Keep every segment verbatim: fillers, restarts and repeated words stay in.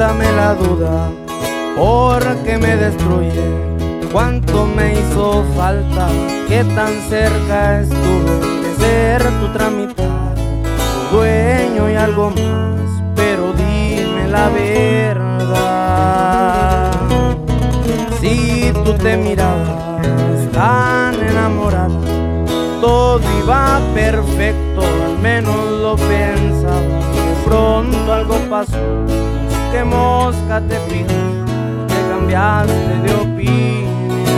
quítame la duda, porque me destruye. Cuánto me hizo falta, que tan cerca estuve de ser tu tramitar, tu dueño y algo más, pero dime la verdad. Si tú te mirabas tan enamorada, todo iba perfecto, al menos lo pensaba. De pronto algo pasó, que mosca te pica, que cambiaste de opinión.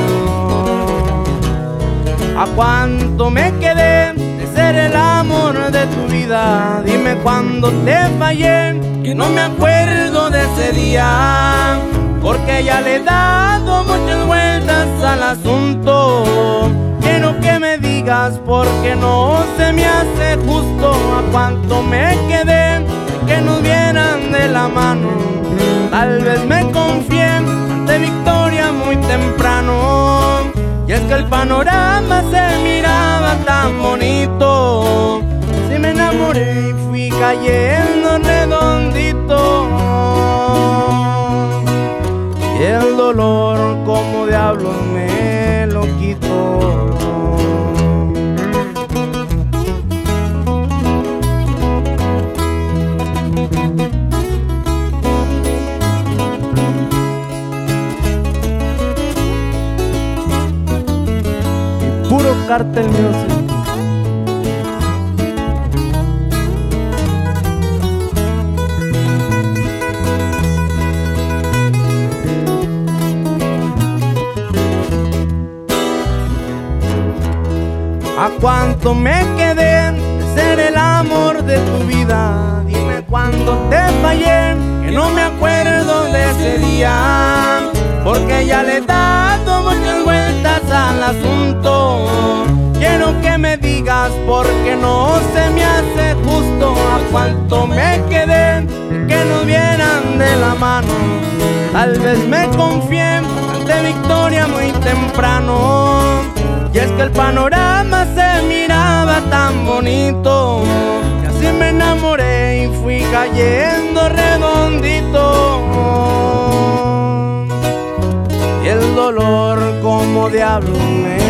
¿A cuánto me quedé de ser el amor de tu vida? Dime cuándo te fallé, que no me acuerdo de ese día, porque ya le he dado muchas vueltas al asunto. Quiero que me digas porque no se me hace justo. A cuánto me quedé que nos vieran de la mano. Tal vez me confié ante victoria muy temprano, y es que el panorama se miraba tan bonito. Si me enamoré y fui cayendo redondito, y el dolor como diablo me lo quitó. Y puro Cartel Music. ¿A cuánto me quedé de ser el amor de tu vida? Dime cuándo te fallé, que no me acuerdo de ese día, porque ya le he dado muchas vueltas al asunto. Quiero que me digas porque no se me hace justo. ¿A cuánto me quedé de que nos vieran de la mano? Tal vez me confié ante victoria muy temprano, y es que el panorama se miraba tan bonito, que así me enamoré y fui cayendo redondito. Y el dolor como diablo me